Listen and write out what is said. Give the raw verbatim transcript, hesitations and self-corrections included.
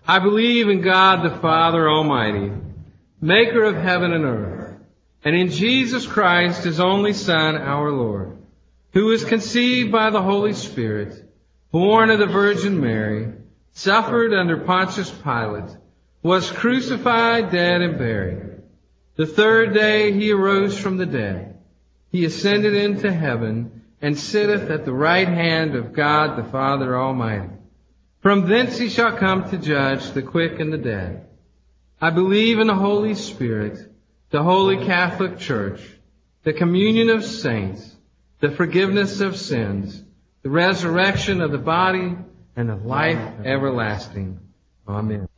I believe in God the Father Almighty, maker of heaven and earth, and in Jesus Christ, his only Son, our Lord, who was conceived by the Holy Spirit, born of the Virgin Mary, suffered under Pontius Pilate, was crucified, dead, and buried. The third day he arose from the dead. He ascended into heaven and sitteth at the right hand of God the Father Almighty. From thence he shall come to judge the quick and the dead. I believe in the Holy Spirit, the Holy Catholic Church, the communion of saints, the forgiveness of sins, the resurrection of the body, and the life everlasting. Amen.